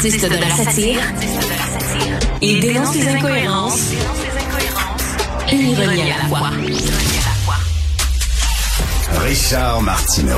artiste de la satire. Il dénonce les incohérences et l'ironie à la fois. Richard Martineau.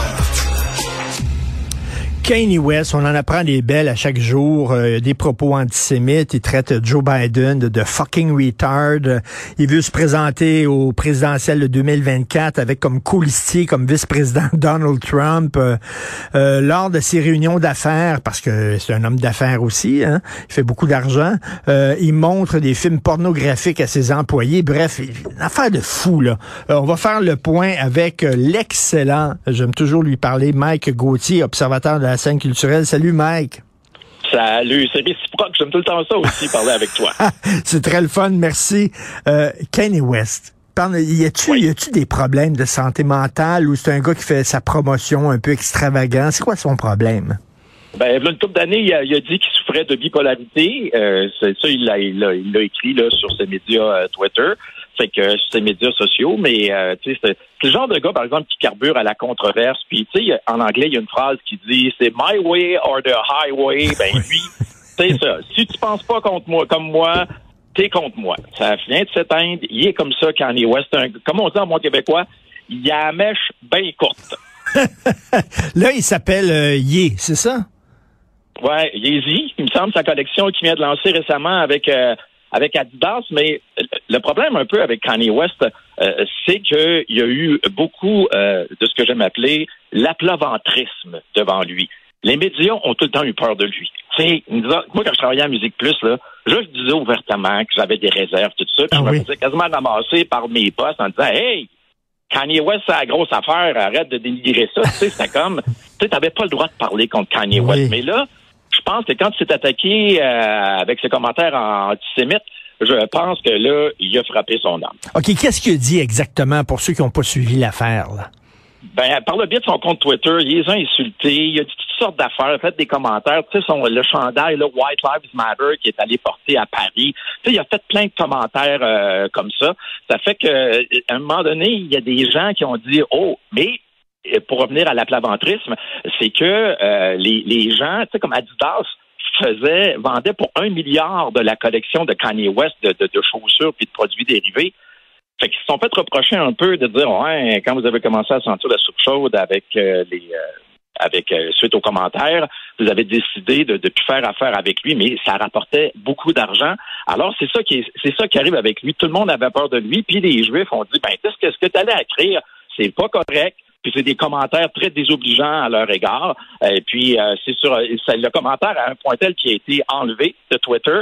Kanye West, on en apprend des belles à chaque jour, des propos antisémites. Il traite Joe Biden de fucking retard. Il veut se présenter au présidentiel de 2024 avec comme colistier, comme vice-président Donald Trump. Lors de ses réunions d'affaires, parce que c'est un homme d'affaires aussi, hein, il fait beaucoup d'argent, il montre des films pornographiques à ses employés. Bref, une affaire de fou, là. On va faire le point avec l'excellent, j'aime toujours lui parler, Mike Gauthier, observateur de la scène culturelle. Salut, Mike. Salut, c'est réciproque. J'aime tout le temps ça aussi, parler avec toi. C'est très le fun, merci. Kanye West, y a-tu des problèmes de santé mentale ou c'est un gars qui fait sa promotion un peu extravagant? C'est quoi son problème? Ben, il y a une couple d'années, il a dit qu'il souffrait de bipolarité. C'est ça, il l'a écrit là sur ses médias Twitter. Fait que sur ses médias sociaux, mais tu sais, c'est le genre de gars, par exemple, qui carbure à la controverse. Puis tu sais, en anglais, il y a une phrase qui dit c'est my way or the highway. Ben lui, c'est ça. Si tu penses pas contre moi, comme moi, t'es contre moi. Ça vient de s'éteindre. Il est comme ça, Kanye West. Comme on dit en mot québécois, il a la mèche bien courte. Là, il s'appelle Ye, c'est ça? Ouais, Yeezy. Il me semble sa collection qu'il vient de lancer récemment avec Adidas, mais le problème un peu avec Kanye West, c'est qu'il y a eu beaucoup de ce que j'aime appeler l'aplaventrisme devant lui. Les médias ont tout le temps eu peur de lui. Moi, quand je travaillais à Musique Plus, là, je disais ouvertement que j'avais des réserves, tout ça, puis je me faisais quasiment ramasser par mes boss en disant « Hey, Kanye West, c'est la grosse affaire, arrête de dénigrer ça. » Tu sais, c'était comme, tu n'avais pas le droit de parler contre Kanye West. Mais là, je pense que quand il s'est attaqué avec ses commentaires antisémites, je pense que là, il a frappé son âme. OK, qu'est-ce qu'il a dit exactement pour ceux qui n'ont pas suivi l'affaire, là? Ben, par le biais de son compte Twitter, il les a insultés, il a dit toutes sortes d'affaires, il a fait des commentaires. Tu sais, le chandail, là, White Lives Matter, qui est allé porter à Paris. Tu sais, il a fait plein de commentaires comme ça. Ça fait que, à un moment donné, il y a des gens qui ont dit, oh, mais pour revenir à l'aplaventrisme, c'est que les gens, tu sais, comme Adidas, vendait pour 1 milliard de la collection de Kanye West de chaussures puis de produits dérivés. Fait qu'ils se sont fait reprocher un peu de dire ouais, quand vous avez commencé à sentir la soupe chaude avec suite aux commentaires, vous avez décidé de plus faire affaire avec lui, mais ça rapportait beaucoup d'argent. Alors c'est ça qui arrive avec lui. Tout le monde avait peur de lui, puis les Juifs ont dit ben qu'est-ce que tu allais écrire, c'est pas correct. Puis c'est des commentaires très désobligeants à leur égard. Et puis le commentaire à un point tel qui a été enlevé de Twitter.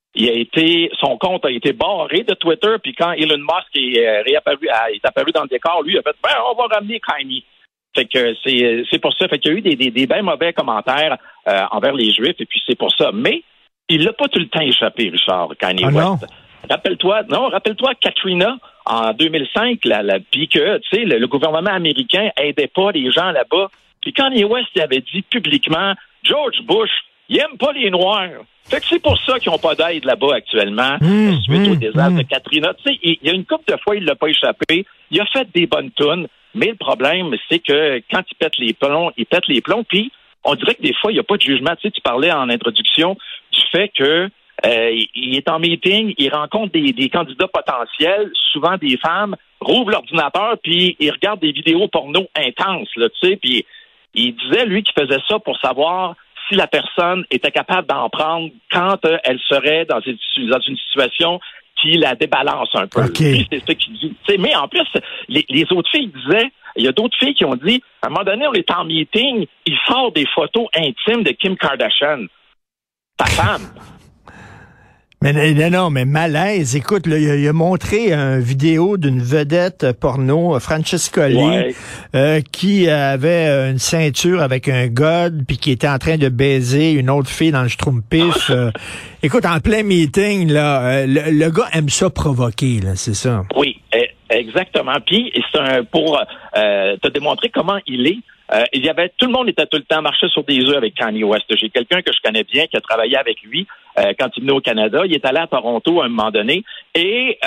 Son compte a été barré de Twitter. Puis quand Elon Musk est apparu dans le décor, lui il a fait on va ramener Kanye. Fait que c'est pour ça. Fait qu'il y a eu des bien mauvais commentaires envers les Juifs. Et puis c'est pour ça. Mais il l'a pas tout le temps échappé, Richard, Kanye West. Rappelle-toi Katrina en 2005, puis que tu sais le gouvernement américain aidait pas les gens là-bas. Puis Kanye West il avait dit publiquement, George Bush, il aime pas les Noirs. Fait que c'est pour ça qu'ils n'ont pas d'aide là-bas actuellement suite au désastre de Katrina. Tu sais, il y a une couple de fois il l'a pas échappé. Il a fait des bonnes tunes, mais le problème c'est que quand il pète les plombs. Puis on dirait que des fois il y a pas de jugement. Tu sais, tu parlais en introduction du fait que il est en meeting, il rencontre des candidats potentiels, souvent des femmes, rouvre l'ordinateur, puis il regarde des vidéos porno intenses, là, tu sais, puis il disait, lui, qu'il faisait ça pour savoir si la personne était capable d'en prendre quand elle serait dans une situation qui la débalance un peu. Okay. Lui, c'est ça qu'il dit. T'sais, mais en plus, les autres filles disaient, il y a d'autres filles qui ont dit, à un moment donné, on est en meeting, il sort des photos intimes de Kim Kardashian, ta femme. Mais non, mais malaise. Écoute, là, il a montré une vidéo d'une vedette porno, Francesca Lee, qui avait une ceinture avec un god, puis qui était en train de baiser une autre fille dans le schtroumpif. Écoute, en plein meeting, là, le gars aime ça provoquer, là, c'est ça. Oui, exactement. Puis c'est pour te démontrer comment il est. Tout le monde était tout le temps marché sur des œufs avec Kanye West. J'ai quelqu'un que je connais bien qui a travaillé avec lui quand il venait au Canada. Il est allé à Toronto à un moment donné et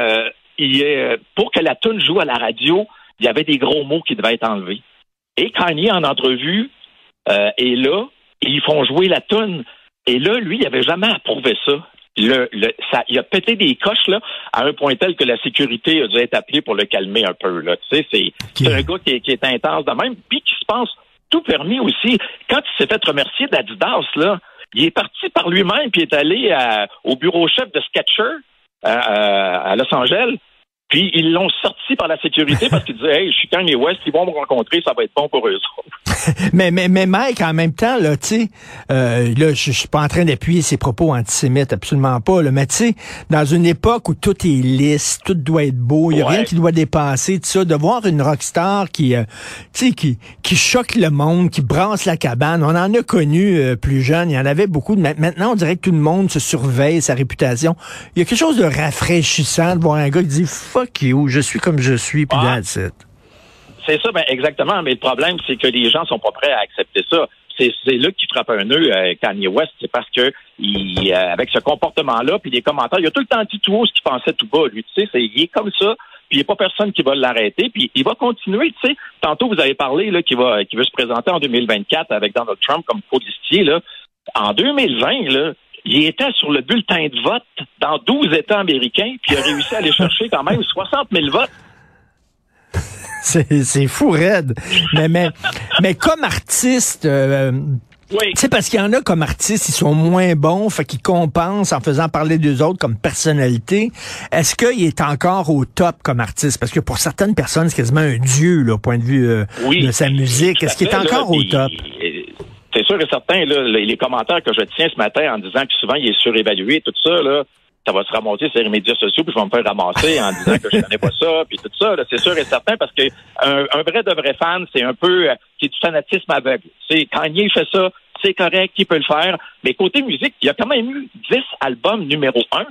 pour que la toune joue à la radio, il y avait des gros mots qui devaient être enlevés. Et Kanye, en entrevue, est là et ils font jouer la toune. Et là, lui, il avait jamais approuvé ça. Il a pété des coches là à un point tel que la sécurité a dû être appelée pour le calmer un peu. Là. Tu sais, c'est un gars qui est intense de même, puis qui se pense tout permis aussi. Quand il s'est fait remercier d'Adidas, là, il est parti par lui-même puis est allé au bureau chef de Skechers à Los Angeles. Puis ils l'ont sorti par la sécurité parce qu'ils disaient, hey, je suis Kanye West, ils vont me rencontrer, ça va être bon pour eux autres. mais Mike, en même temps, là, tu sais, là, je suis pas en train d'appuyer ses propos antisémites, absolument pas, là, mais tu sais, dans une époque où tout est lisse, tout doit être beau, il y a rien qui doit dépasser, tout ça, de voir une rockstar qui, tu sais, qui choque le monde, qui brasse la cabane, on en a connu plus jeune, il y en avait beaucoup. Maintenant, on dirait que tout le monde se surveille sa réputation. Il y a quelque chose de rafraîchissant de voir un gars qui dit fuck you, je suis comme je suis, puis that's it. C'est ça, ben exactement. Mais le problème, c'est que les gens sont pas prêts à accepter ça. C'est là qu'il frappe un nœud, Kanye West, c'est parce que avec ce comportement-là, puis les commentaires, il a tout le temps dit tout haut ce qu'il pensait tout bas. Lui, tu sais, il est comme ça. Puis il n'y a pas personne qui va l'arrêter. Puis il va continuer, tu sais. Tantôt, vous avez parlé là qu'il veut se présenter en 2024 avec Donald Trump comme colistier, là. En 2020, là. Il était sur le bulletin de vote dans 12 États américains, puis il a réussi à aller chercher quand même 60 000 votes. C'est fou, raide. Mais comme artiste, oui. Tu sais, parce qu'il y en a comme artistes, ils sont moins bons, fait qu'ils compensent en faisant parler d'eux autres comme personnalité. Est-ce qu'il est encore au top comme artiste? Parce que pour certaines personnes, c'est quasiment un dieu, là, au point de vue de sa musique. Est-ce qu'il est encore au top? C'est sûr et certain, là, les commentaires que je tiens ce matin en disant que souvent il est surévalué, tout ça, là, ça va se ramasser sur les médias sociaux, puis je vais me faire ramasser en disant que je connais pas ça, puis tout ça, là, c'est sûr et certain, parce que un vrai fan, c'est un peu qui est du fanatisme aveugle. C'est Kanye fait ça, c'est correct, il peut le faire. Mais côté musique, il y a quand même eu 10 albums numéro 1.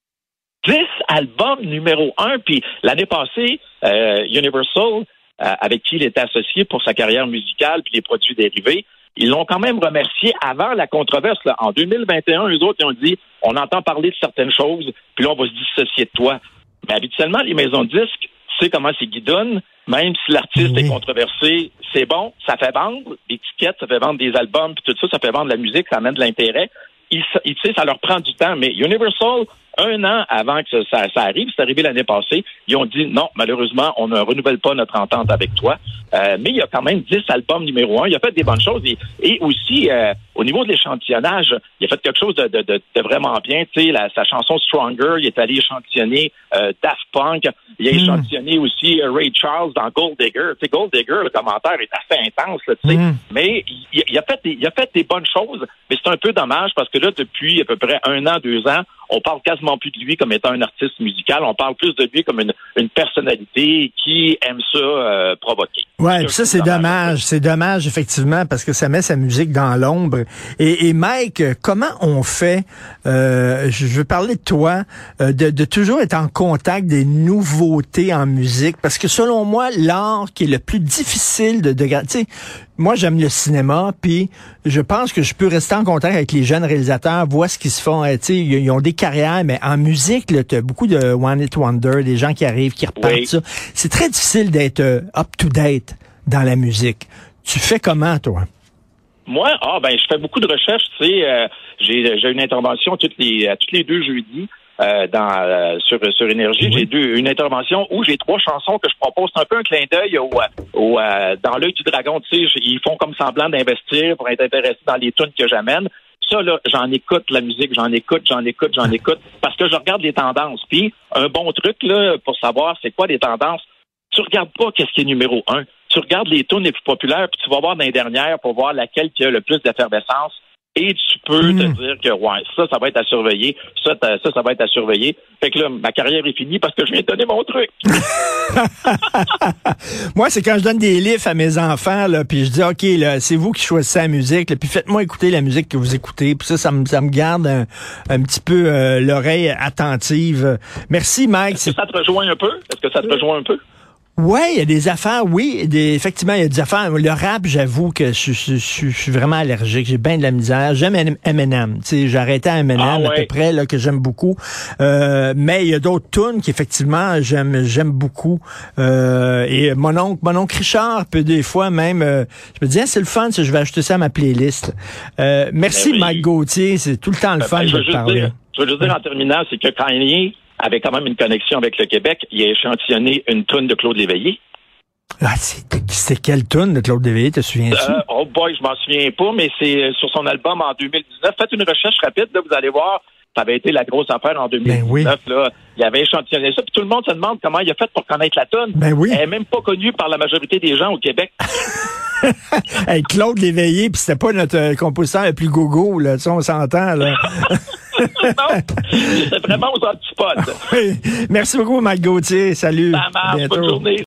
10 albums numéro 1, puis l'année passée, Universal, avec qui il était associé pour sa carrière musicale puis les produits dérivés, ils l'ont quand même remercié avant la controverse. Là. En 2021, eux autres, ils ont dit, on entend parler de certaines choses, puis là, on va se dissocier de toi. Mais habituellement, les maisons de disques, tu sais comment c'est guidonne, même si l'artiste est controversé, c'est bon, ça fait vendre des tickets, ça fait vendre des albums, puis tout ça, ça fait vendre de la musique, ça amène de l'intérêt. Tu sais, ça leur prend du temps, mais Universal, 1 an avant que ça arrive, c'est arrivé l'année passée, ils ont dit non, malheureusement, on ne renouvelle pas notre entente avec toi. Mais il y a quand même 10 albums numéro 1. Il a fait des bonnes choses. Et aussi, au niveau de l'échantillonnage, il a fait quelque chose de vraiment bien. Tu sais, sa chanson Stronger, il est allé échantillonner Daft Punk. Il a échantillonné aussi Ray Charles dans Gold Digger. Tu sais, Gold Digger, le commentaire est assez intense, là, tu sais. Mais il a fait des bonnes choses. Mais c'est un peu dommage parce que là, depuis à peu près 1 an, 2 ans, on parle quasiment plus de lui comme étant un artiste musical. On parle plus de lui comme une personnalité qui aime ça provoquer. Ouais, ça c'est dommage. C'est dommage effectivement parce que ça met sa musique dans l'ombre. Et Mike, comment on fait je veux parler de toi, de toujours être en contact des nouveautés en musique parce que selon moi, l'art qui est le plus difficile de tu sais, moi, j'aime le cinéma, puis je pense que je peux rester en contact avec les jeunes réalisateurs, voir ce qu'ils se font. Tu sais, ils ont des carrières, mais en musique, tu as beaucoup de One Hit Wonder, des gens qui arrivent, qui repartent. Ça. C'est très difficile d'être up-to-date dans la musique. Tu fais comment, toi? Moi, je fais beaucoup de recherches. Tu sais, j'ai une intervention tous les 2 jeudis. Sur Énergie, j'ai une intervention où j'ai 3 chansons que je propose. C'est un peu un clin d'œil dans l'œil du dragon, tu sais, ils font comme semblant d'investir pour être intéressés dans les tunes que j'amène. Ça, là, j'en écoute la musique, j'en écoute, parce que je regarde les tendances. Puis, un bon truc, là, pour savoir c'est quoi les tendances, tu regardes pas qu'est-ce qui est numéro 1. Tu regardes les tunes les plus populaires, puis tu vas voir dans les dernières pour voir laquelle qui a le plus d'effervescence. Et tu peux te dire que ça va être à surveiller. Ça va être à surveiller. Fait que là, ma carrière est finie parce que je viens de donner mon truc. Moi, c'est quand je donne des livres à mes enfants, là, puis je dis, OK, là, c'est vous qui choisissez la musique, là, puis faites-moi écouter la musique que vous écoutez. Puis ça me garde un petit peu l'oreille attentive. Merci, Mike. Est-ce que ça te rejoint un peu? Ouais, il y a des affaires, oui. Effectivement, il y a des affaires. Le rap, j'avoue que je suis vraiment allergique. J'ai bien de la misère. J'aime Eminem. Tu sais, j'ai arrêté à Eminem à peu près, là, que j'aime beaucoup. Mais il y a d'autres tunes qu'effectivement, j'aime beaucoup. Et mon oncle Richard peut des fois même, je me dis, c'est le fun, je vais ajouter ça à ma playlist. Merci, Mike Gauthier. C'est tout le temps le fun de te parler. Je veux juste dire en terminant, c'est que Kanye avait quand même une connexion avec le Québec. Il a échantillonné une toune de Claude Léveillé. Ah, c'est quelle toune de Claude Léveillé, te souviens-tu? Oh boy, je m'en souviens pas, mais c'est sur son album en 2019. Faites une recherche rapide, là, vous allez voir. Ça avait été la grosse affaire en 2019. Ben oui. Là, il avait échantillonné ça. Puis tout le monde se demande comment il a fait pour connaître la toune. Ben oui. Elle n'est même pas connue par la majorité des gens au Québec. Hey, Claude Léveillé, puis c'était pas notre compositeur le plus gogo, là. Tu sais, on s'entend, là. Non, c'est vraiment aux antipodes. Oui. Merci beaucoup, Mike Gauthier. Salut. Ça marche. Bonne journée.